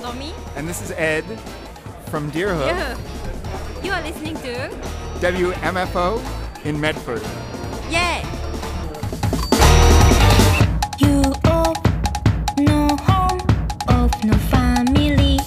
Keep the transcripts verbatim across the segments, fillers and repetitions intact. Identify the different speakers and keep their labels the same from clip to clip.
Speaker 1: Nomi.
Speaker 2: And this is Ed from Deerhook.
Speaker 1: Deerhook. You are listening to
Speaker 2: W M F O in Medford.
Speaker 1: Yeah.
Speaker 3: You of no home, of no family.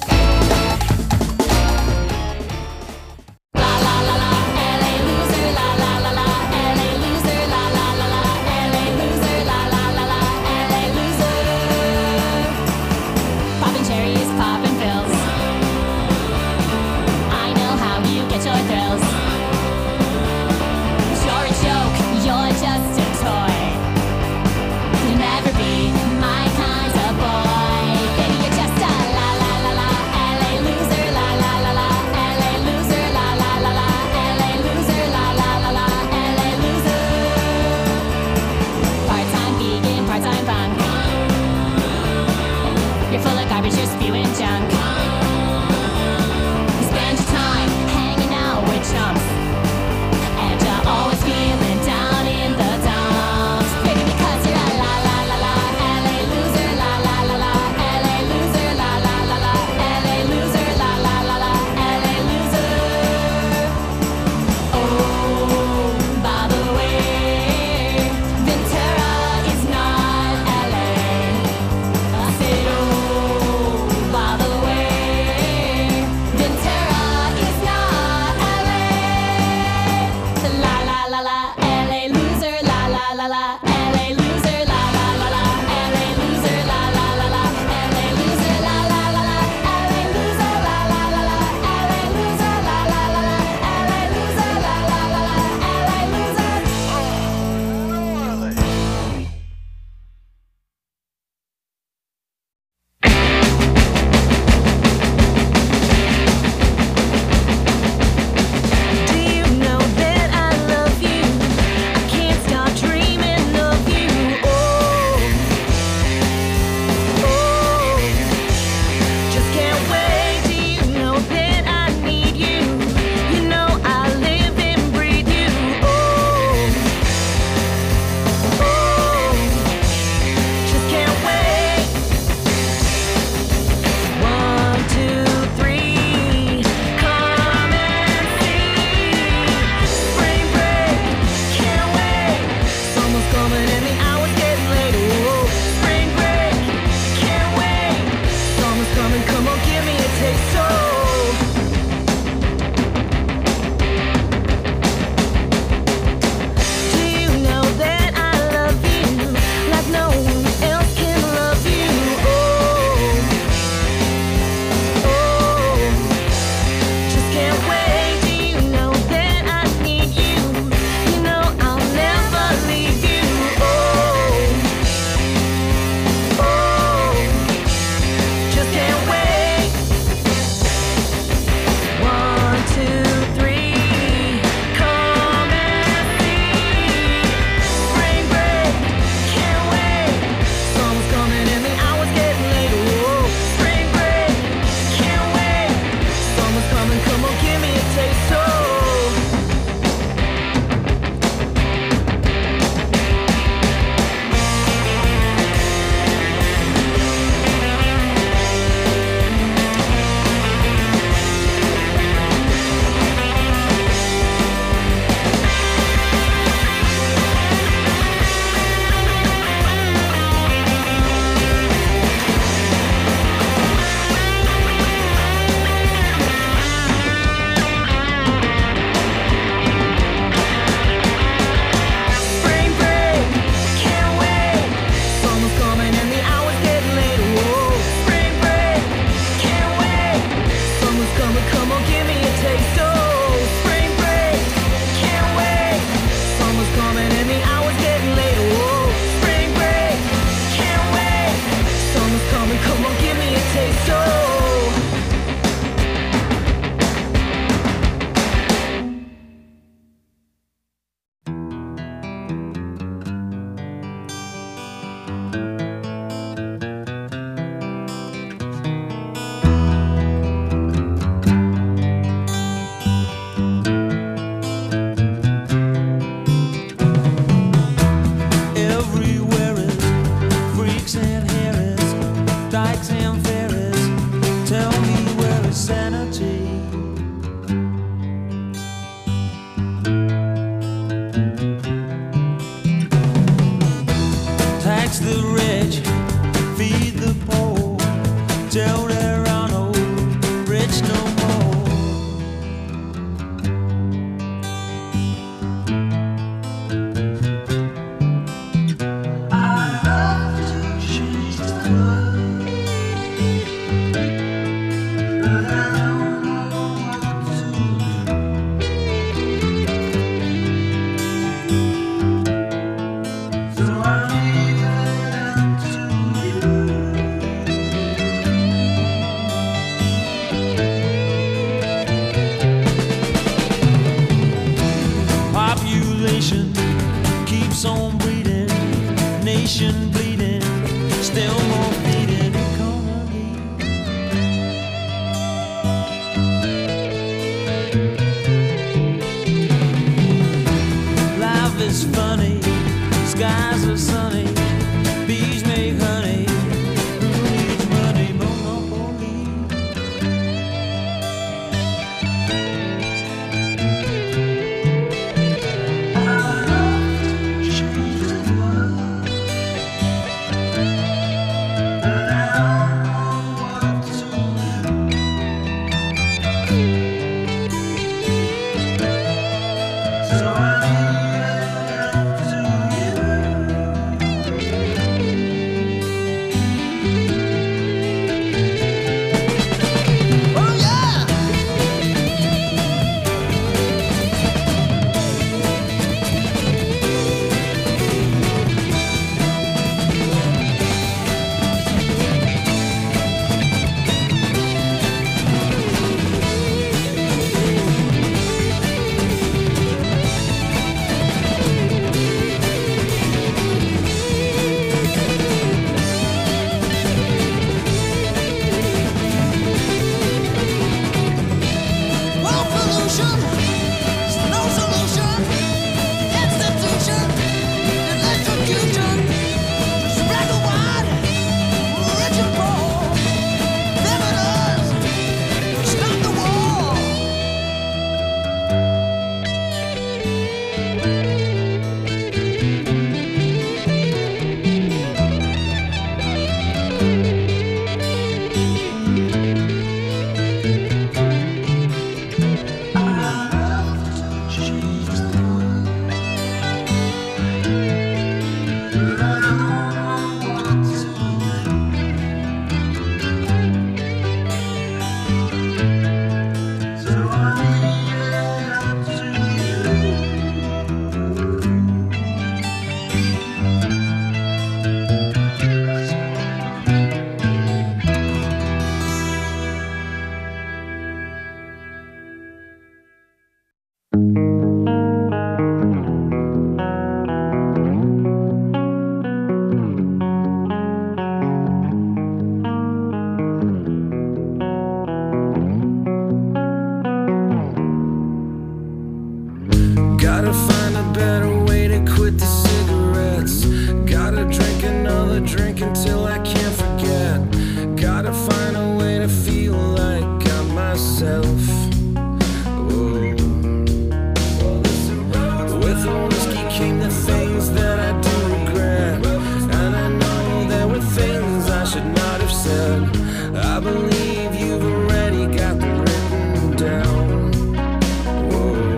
Speaker 4: said. I believe you've already got them written down. Whoa.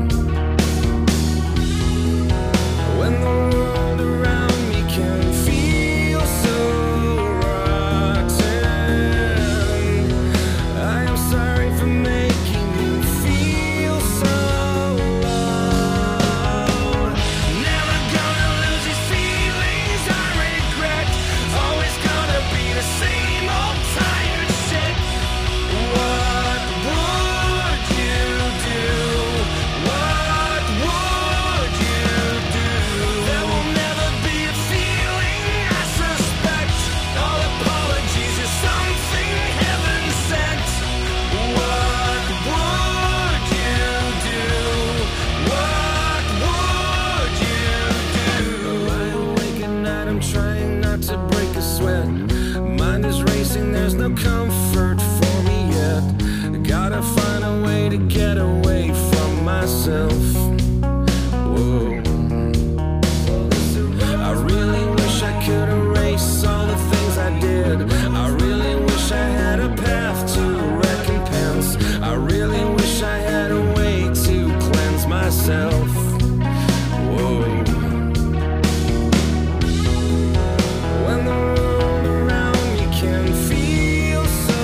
Speaker 4: When the world around me can feel so rotten, I am sorry for making you feel so low. Never gonna lose these feelings I regret. Always gonna be the same old tired shit. What would you do? What would you do? There will never be a feeling I suspect. All apologies are something heaven sent. What would you do? What would you do? Lie awake at night, I'm trying not to break a sweat. Mind is racing, there's no comfort for me yet. Gotta find a way to get away from myself. Whoa. I really wish I could erase all the things I did. I really wish I had a path to recompense. I really wish I had a way to cleanse myself. Whoa. When the world around me can feel so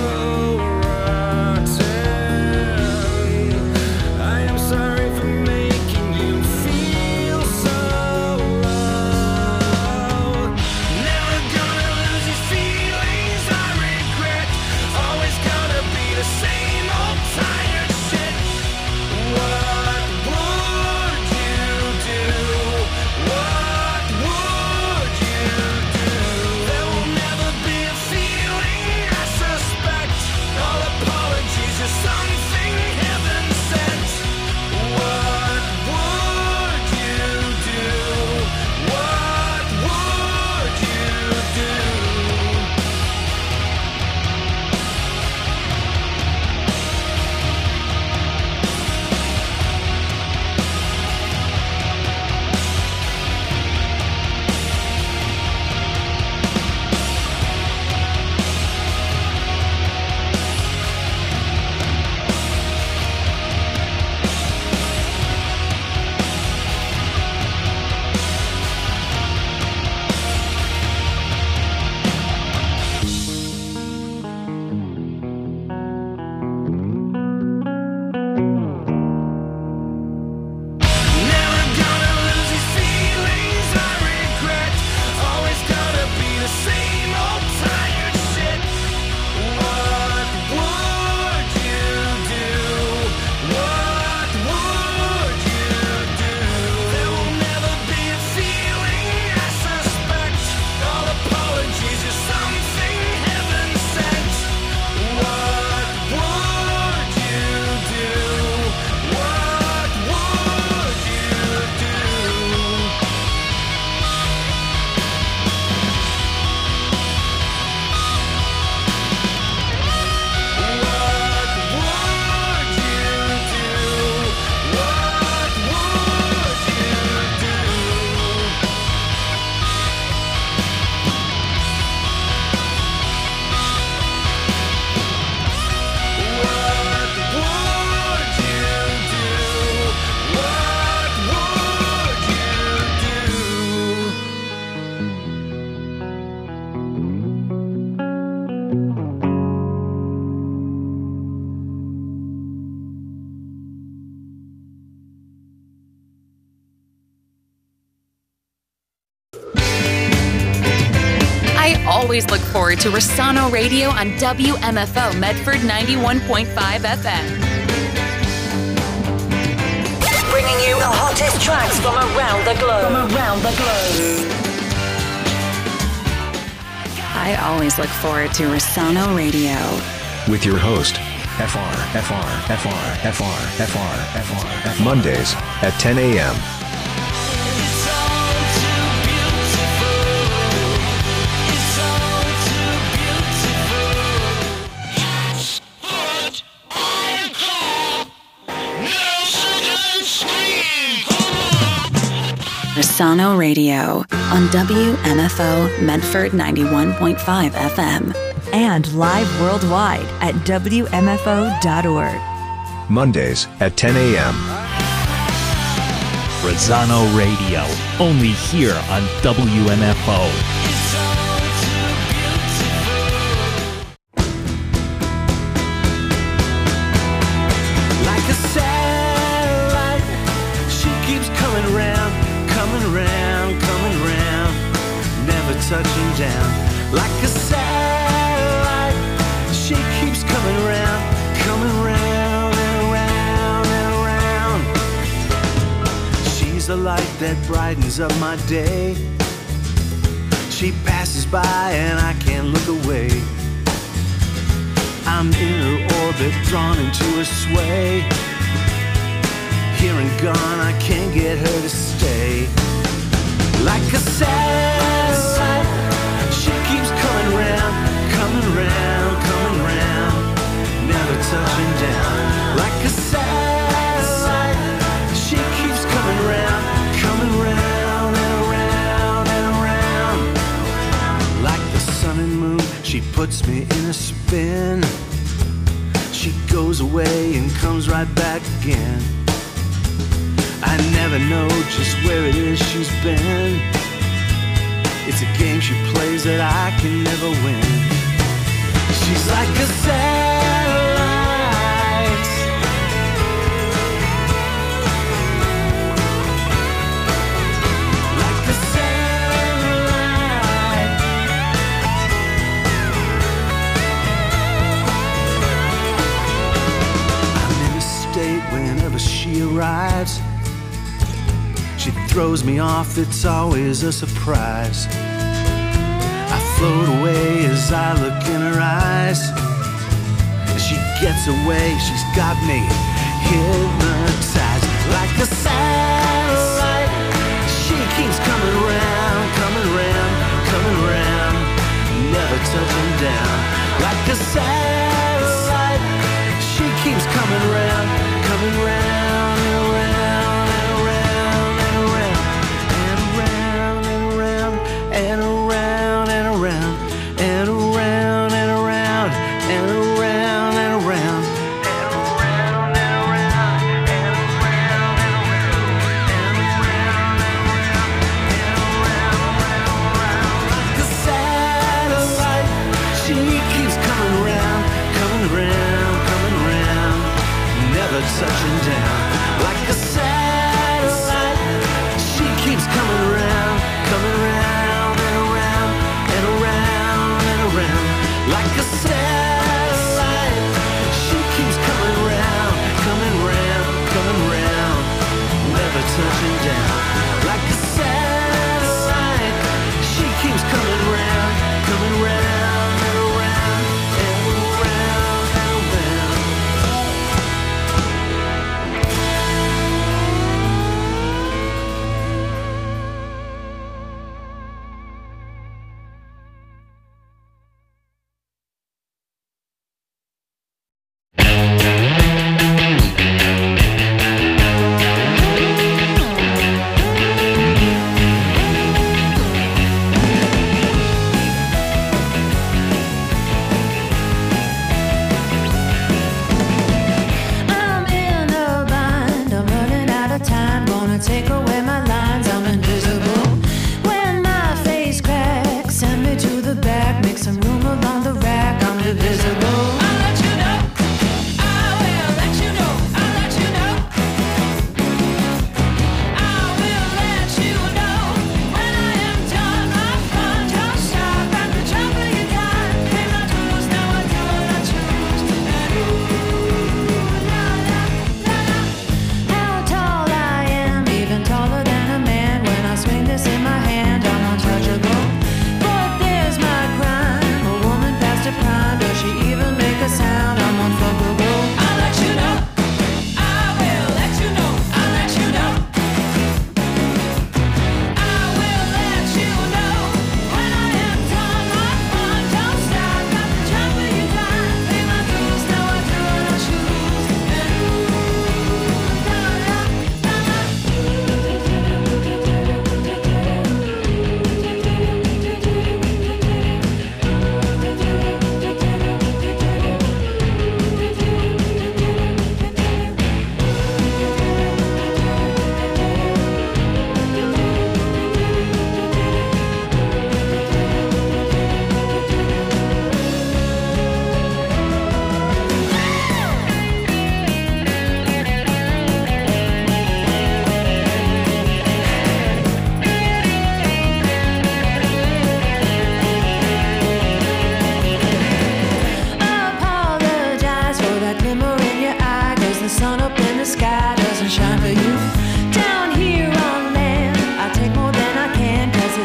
Speaker 4: rotten, I am sorry for making you feel so low. Never gonna lose these feelings I regret. Always gonna be the same old tired shit. What would you do? What would you do? There will never be a feeling I suspect. All apologies are something heaven sent. What would you do? What would you do? Never gonna lose these feelings I regret. Always gonna be the same old tired shit. What would you do? What would you do? There will never be a feeling I suspect. All apologies are something heaven sent. What would you do? What would you do? What would you do? What would you do? What would you do? What would you do?
Speaker 5: I always look forward to Rossano Radio on W M F O Medford ninety-one point five F M.
Speaker 6: Bringing you the hottest tracks from around the globe. From around the globe.
Speaker 5: I always look forward to Rossano Radio.
Speaker 7: With your host, F R, F R, F R, F R, F R, F R, F R. Mondays at ten a.m.
Speaker 4: It's all too beautiful. It's all too beautiful. Hot, hot, I call. No sugar scream.
Speaker 5: Rossano Radio on W M F O Medford ninety-one point five F M
Speaker 8: and live worldwide at W M F O dot org.
Speaker 7: Mondays at ten a.m.
Speaker 9: Rosano Radio, only here on W M F O.
Speaker 4: Like a satellite, she keeps coming round, coming round, coming round, never touching down. Like a satellite, she keeps coming round, coming round and around and around. She's the light that brightens up my day. She passes by and I can't look away. I'm in her orbit, drawn into her sway. Here and gone, I can't get her to stay. Like a satellite, she keeps coming round, coming round, coming round, never touching down. Like a satellite, she keeps coming round, coming round and around and around. Like the sun and moon, she puts me in a spin. She goes away and comes right back again. I never know just where it is she's been. It's a game she plays that I can never win. She's like a satellite. Like a satellite. I'm in a state whenever she arrives. She throws me off, it's always a surprise. I float away as I look in her eyes. As she gets away, she's got me hypnotized. Like a satellite, she keeps coming round, coming round, coming round, never touching down. Like a satellite, she keeps coming round, coming round and around and around and around and around and around and around and around and around and around and around and around. Like a satellite, she keeps coming round, coming round, coming round, never touching down. Like a satellite, she keeps coming round, coming round and around and around and around. Like a satellite, she keeps coming round, coming round, coming round, never touching down. Like a satellite, she keeps coming round, coming round and around and around and around.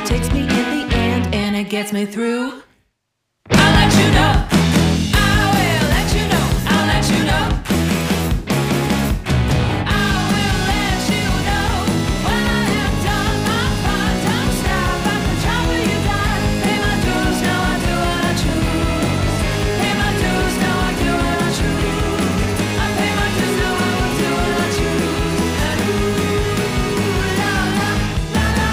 Speaker 10: it takes me in the end and it gets me through. I'll let you know. I will let you know. I'll let you know. I will let you know. When I have done my part, don't stop. I can trouble you down. Pay my dues, now I do what I choose. Pay my dues, now I do what I choose. I pay my dues, now I will do what I choose. And ooh, la la la la.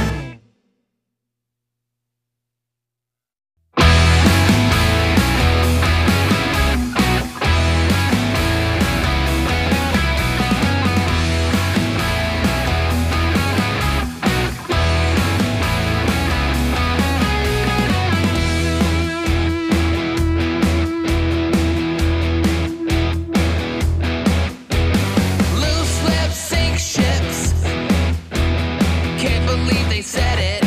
Speaker 4: Loose lips sink ships. Can't believe they said it.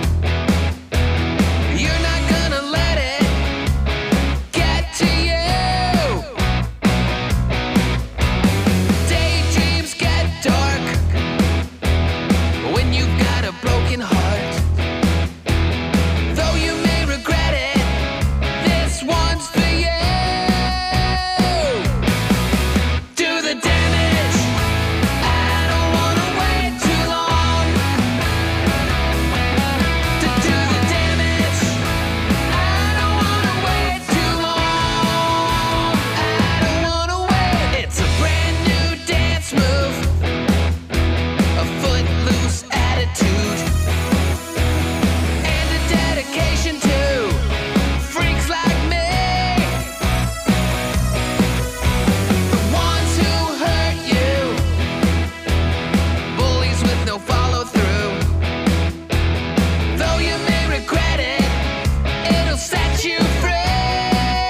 Speaker 4: You're not gonna let it get to you. Daydreams get dark when you've got a broken heart. Though you may regret it, this one's for you. Do the damage. I don't wanna wait too long to do the damage. I don't wanna wait too long. I don't wanna wait. It's a brand new dance move, a footloose attitude, and a dedication to freaks like me. The ones who hurt you, bullies with no follow through. Though you may regret it, it'll set you free.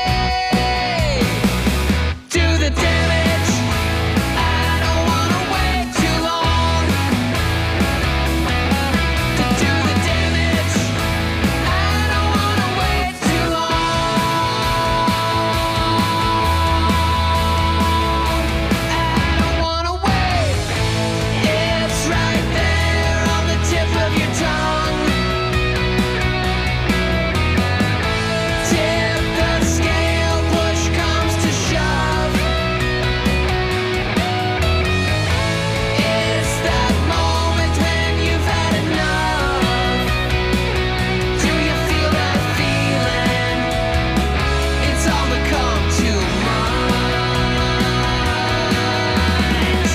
Speaker 4: Do the damage. I don't wanna wait too long to do the damage. I don't wanna wait too long. I don't wanna wait. It's right there on the tip of your tongue. Tip the scale, push comes to shove. It's that moment when you've had enough. Do you feel that feeling? It's all become too much.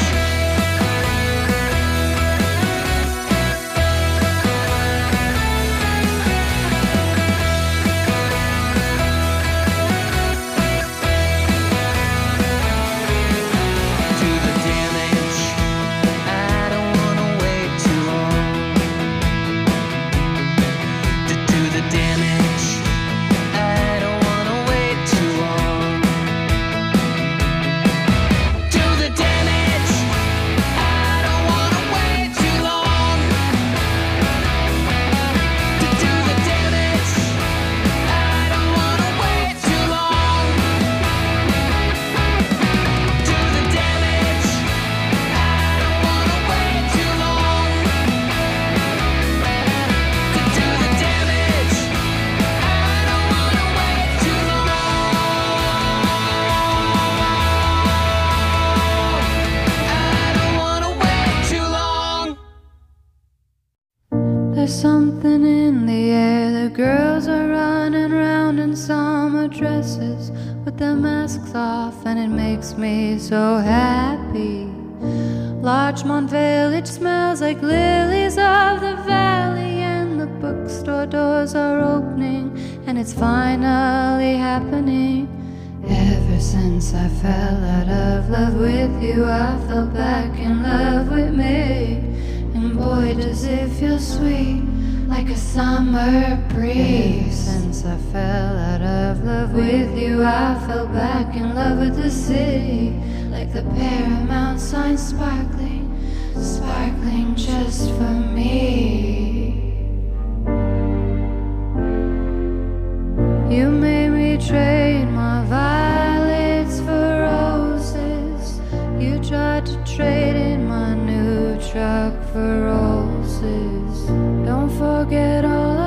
Speaker 4: Do the damage. I don't wanna wait too long to do the damage. I don't wanna wait too long. Do the damage. I don't wanna wait too long to do the damage. I don't wanna wait too long. Do the damage. I don't wanna wait too long to do the damage. I don't wanna wait too long. I don't wanna wait too long.
Speaker 11: There's something in the air. The girls are running round in summer dresses with their masks off, and it makes me so happy. Larchmont Village smells like lilies of the valley, and the bookstore doors are opening, and it's finally happening. Ever since I fell out of love with you, I fell back in love with me. And boy, does it feel sweet, like a summer breeze. Since I fell out of love with you, I fell back in love with the city, like the Paramount sign sparkling, sparkling just for me. You made me trade my violets for roses. You tried to trade in my new truck for roses. Don't forget all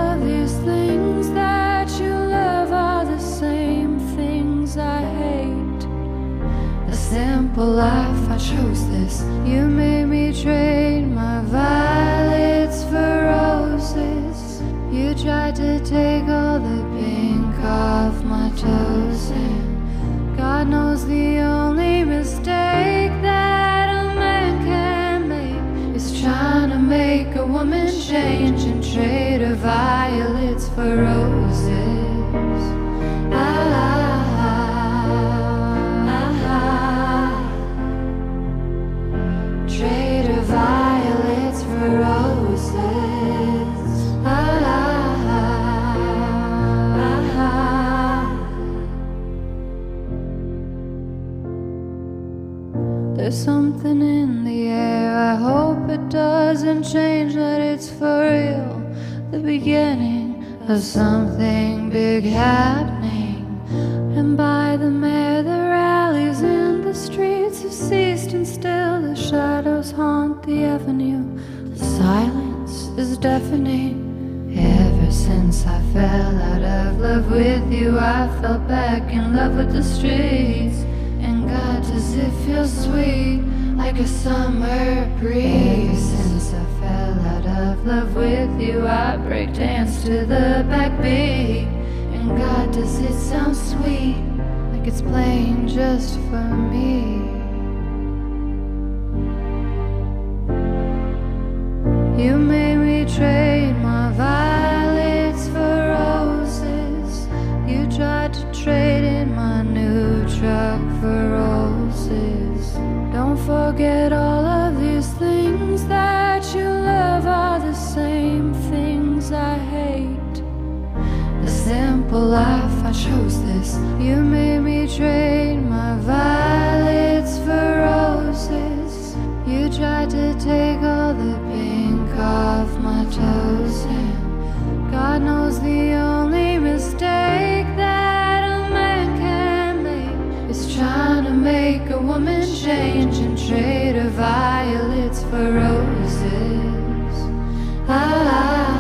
Speaker 11: simple life, I chose this. You made me trade my violets for roses. You tried to take all the pink off my toes, and God knows the only mistake that a man can make is trying to make a woman change and trade her violets for roses. Ah, trade her violets for roses. Ah, there's something in the air, I hope it doesn't change, that it's for real, the beginning of something big happening. And by the mare, the rallies in the streets have ceased, and still the shadows haunt the avenue. The silence is deafening. Ever since I fell out of love with you, I fell back in love with the streets. And God, does it feel sweet, like a summer breeze. Ever since I fell out of love with you, I break dance to the backbeat. And God, does it sound sweet, like it's playing just for me. You made me trade my violets for roses. You tried to trade in my new truck for roses. Don't forget all of these things that you love are the same things I hate. The simple life, I chose this. You made me trade my violets for roses. You tried to take all the pink off my toes, and God knows the only mistake that a man can make is trying to make a woman change and trade her violets for roses. Ah,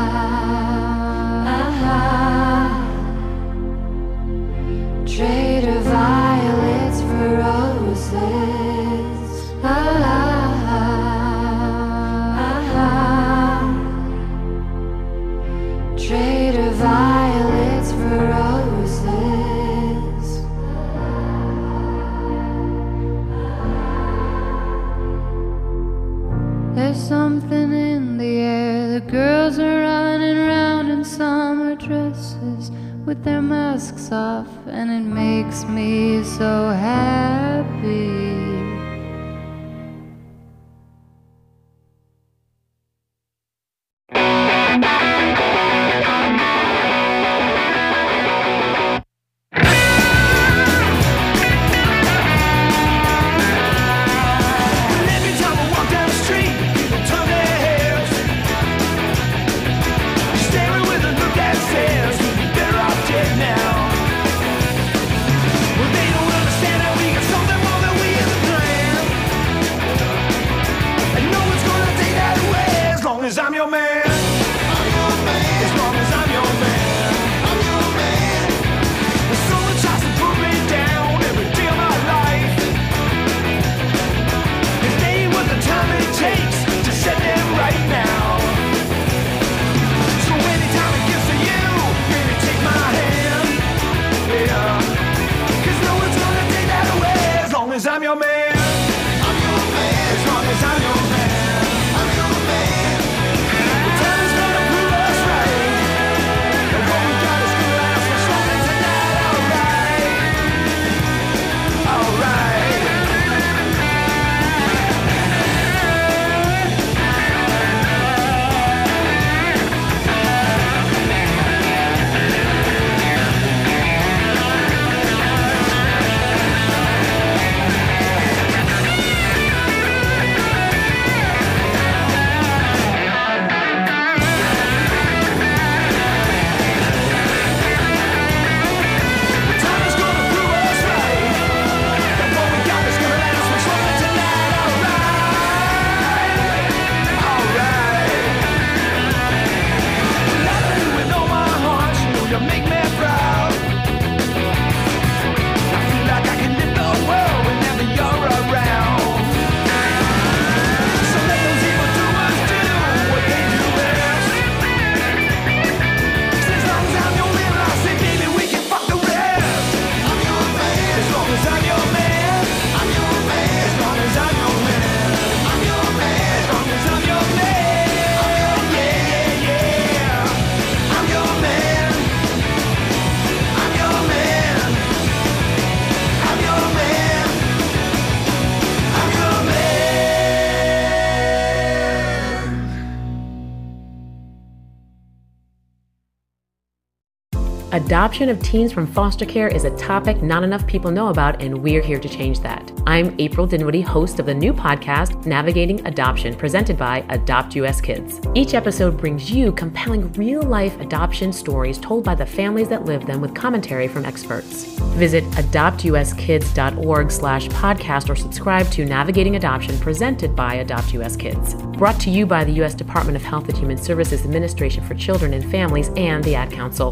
Speaker 11: trade her violets for roses. Ah, trade her violets for roses. There's something in the air. The girls are running around in summer dresses with their masks off, and it makes me so happy.
Speaker 4: Well, they don't understand that we got something more than we ever done.
Speaker 12: Adoption of teens from foster care is a topic not enough people know about, and we're here to change that. I'm April Dinwiddie, host of the new podcast, Navigating Adoption, presented by Adopt U S Kids. Each episode brings you compelling real-life adoption stories told by the families that live them with commentary from experts. Visit adopt u s kids dot org slash podcast or subscribe to Navigating Adoption, presented by Adopt U S Kids. Brought to you by the U S Department of Health and Human Services Administration for Children and Families and the Ad Council.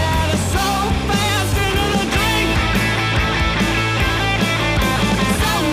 Speaker 10: So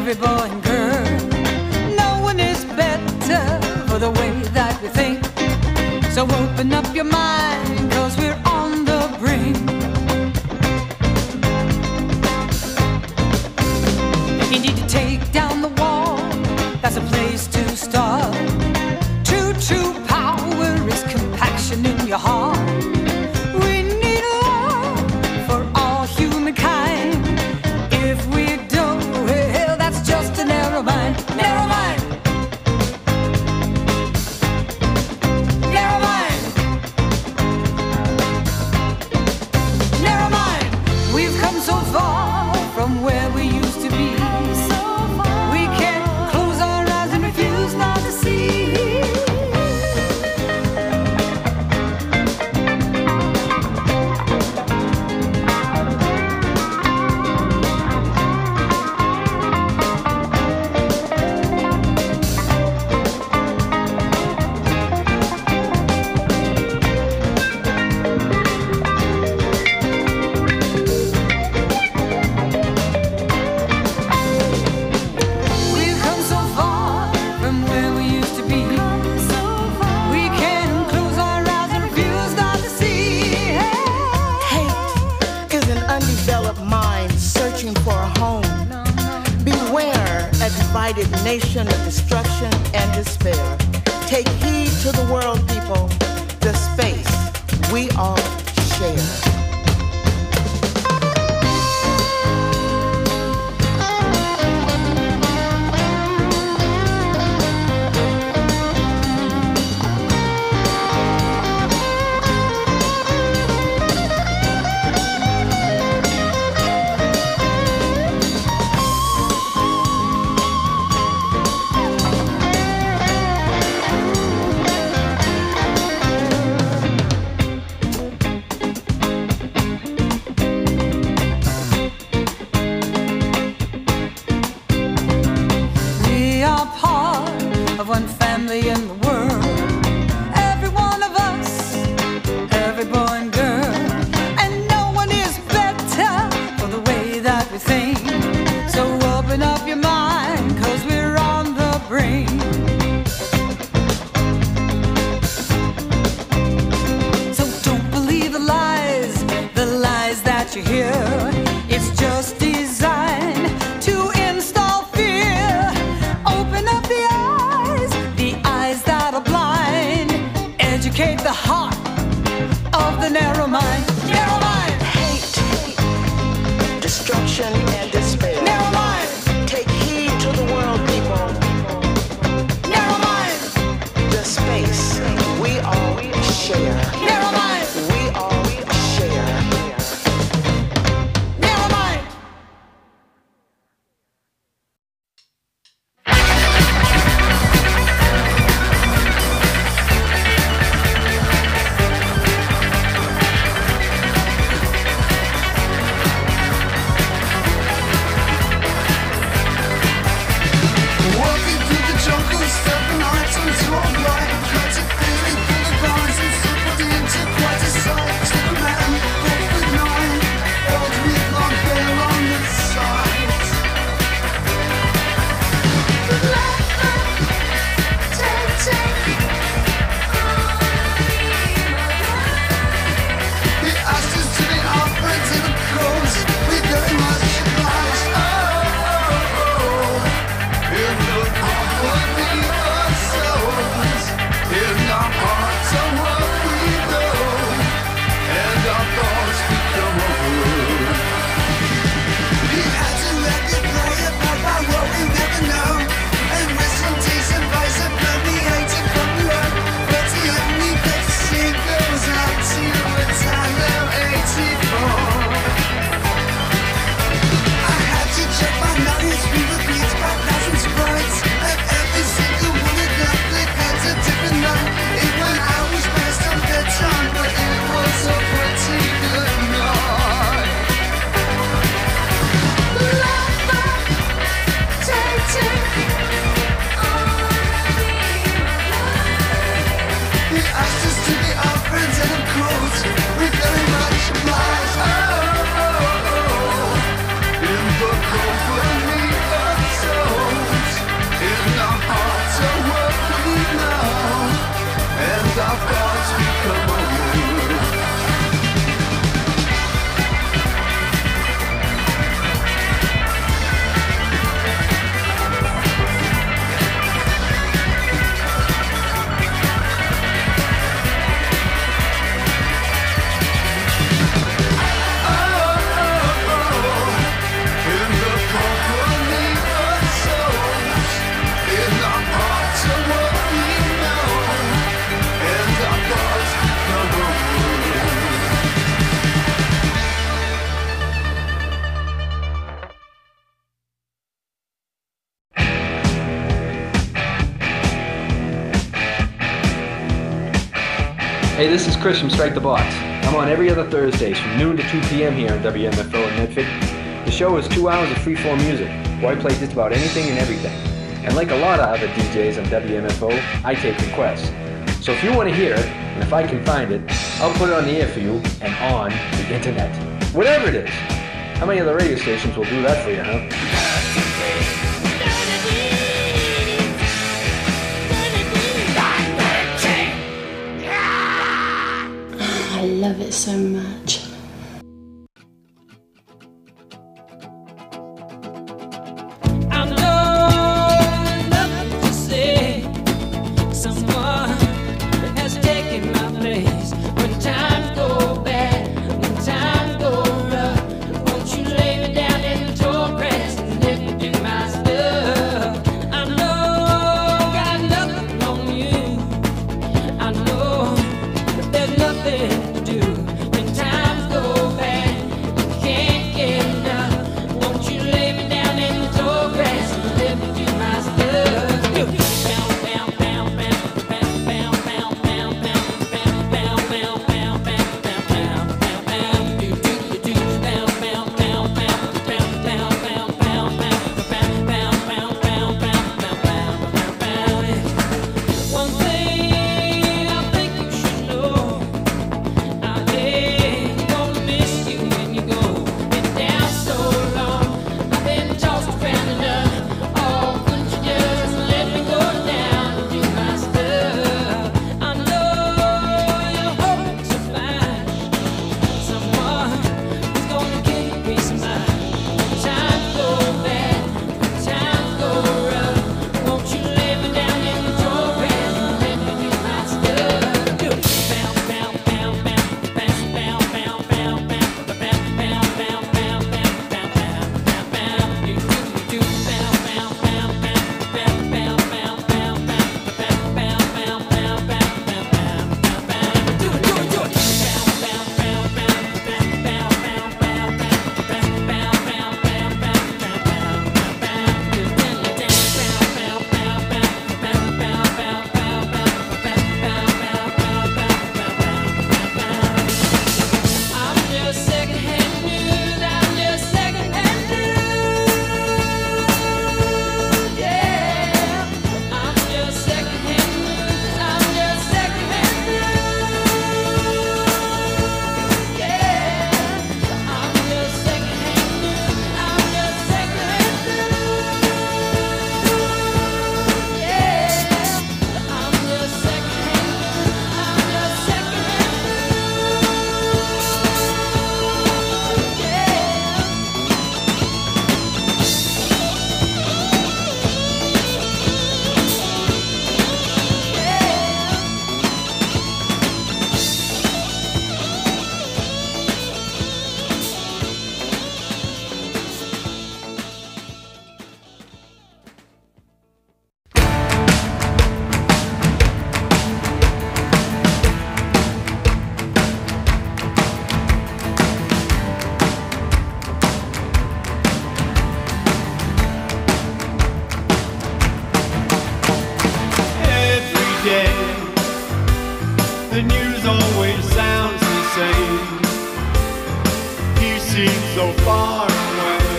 Speaker 10: every boy and girl. No one is better for the way that we think. So open up your mind, cause we're on the brink. You need to take down the wall, that's a place to start. True, true power is compassion in your heart. We need love for all humankind. If we don't, well, that's just a narrow mind. Narrow mind. Narrow mind. Narrow mind. We've come so far from where we used to be. We can't close our eyes and refuse not to see. We've come so far from where we used to be. We can't close our eyes and refuse not to see.
Speaker 13: Hate is an undeveloped mind searching for a home. Beware a divided nation of destruction and despair. Take heed to the world, people, the space we all share. We are part of one family in the world. Every one of us, every boy and girl. And no one is better for the way that we think. So open up your mind, cause we're on the brink. So don't believe the lies, the lies that you hear. It's just designed to install fear. Open up the eyes, the eyes that are blind. Educate the heart of the narrow mind. Narrow mind. Hate, destruction and despair.
Speaker 10: Narrow mind.
Speaker 13: Take heed to the world, people,
Speaker 10: Narrow mind.
Speaker 13: the space we all share.
Speaker 10: Narrow mind.
Speaker 13: We all share.
Speaker 14: Hey, this is Chris from Strike the Box. I'm on every other Thursdays from noon to two p.m. here on W M F O in Medford. The show is two hours of free-form music, where I play just about anything and everything. And like a lot of other D Js on W M F O, I take requests. So if you want to hear it, and if I can find it, I'll put it on the air for you and on the internet. Whatever it is. How many other radio stations will do that for you, huh?
Speaker 15: I love it so much.
Speaker 10: I'm done, nothing to say. Someone has taken my place. When times go bad, when times go rough, won't you lay me down in the tall grass and let me do my stuff? I know got nothing on you. I know there's nothing.
Speaker 16: The news always sounds the same. You seem so far away.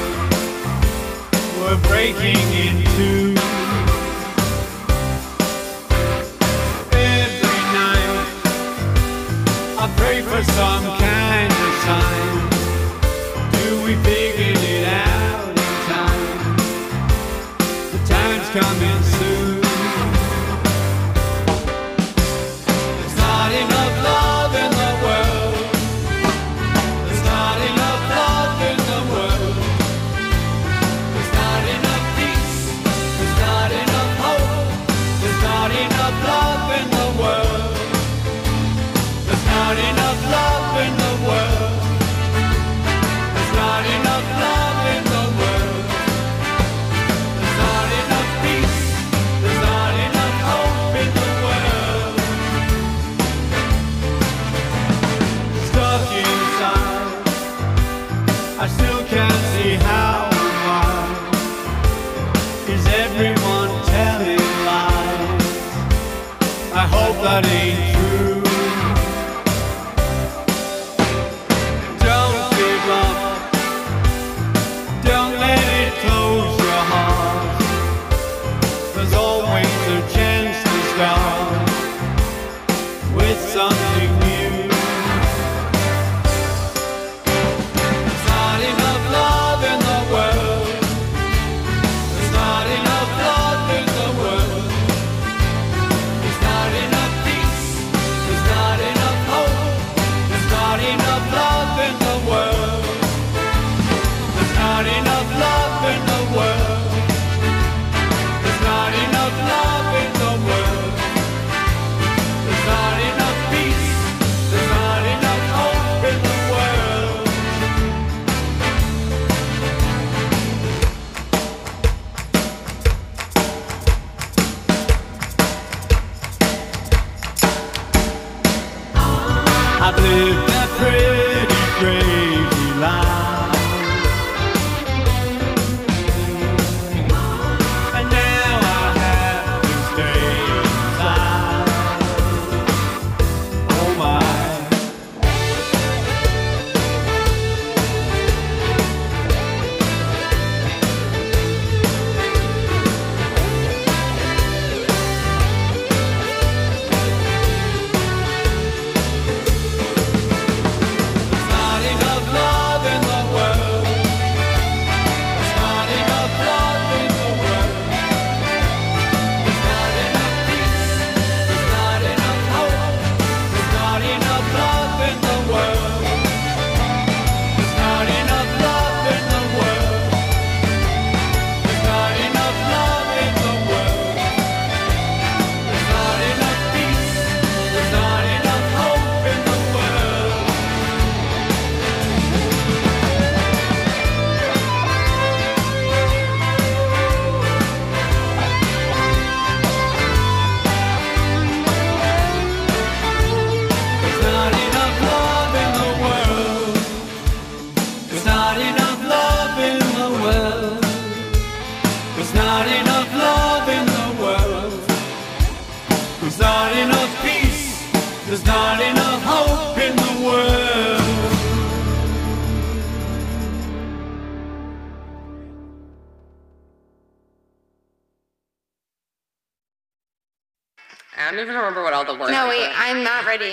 Speaker 16: We're breaking into every night. I pray for some kind of sign. Do we figure it out in time? The time's coming soon. That ain't true. loud. And now I have to stay inside. Oh my. There's not enough hope in the world.
Speaker 17: I don't even remember what all the words
Speaker 18: No,
Speaker 17: were.
Speaker 18: wait, I'm not ready.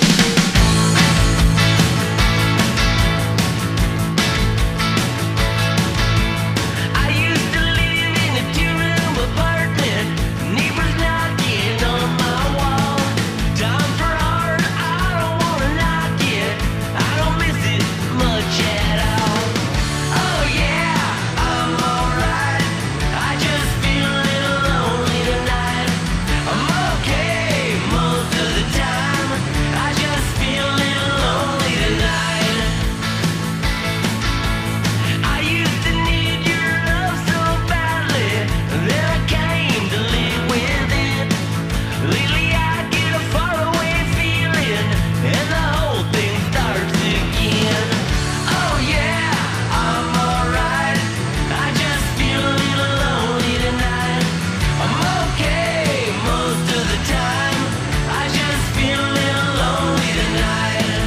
Speaker 4: I used to live in a two-room apartment. Neighbors knocking on my wall. Time for art, I don't wanna knock it. I don't miss it much at all. Oh yeah, I'm alright. I just feel a little lonely tonight. I'm okay most of the time. I just feel a little lonely tonight. I used to need your love so badly, then I came to live with it. Lately I get a faraway feeling, and the whole thing starts again. Oh yeah, I'm alright. I just feel a little lonely tonight. I'm okay most of the time. I just feel a little lonely tonight.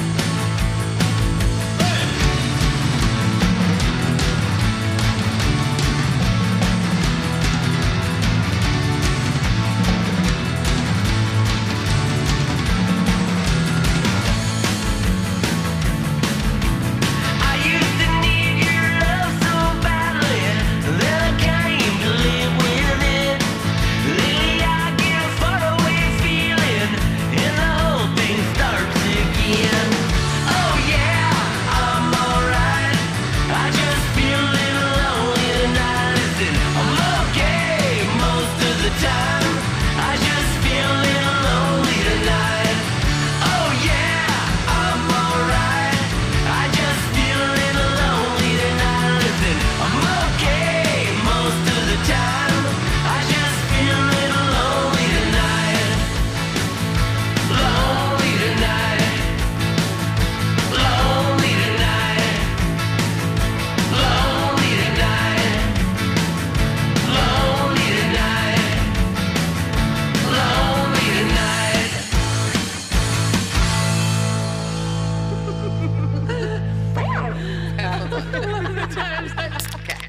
Speaker 4: I used to need your love so badly, then I came to live with it. Lately I get a faraway feeling, and the whole thing starts again. Oh yeah, I'm alright. I just feel a little lonely tonight. Listen, I'm okay most of the time. I just feel a little lonely tonight. Oh yeah, I'm alright. I just feel a little lonely tonight. Listen, I'm okay most of the time. I just feel a little lonely tonight. Lonely tonight. Lonely tonight. Lonely tonight. Lonely tonight. Lonely tonight.
Speaker 17: Okay.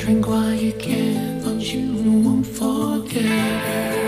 Speaker 18: Drink while you can, but you won't forget her.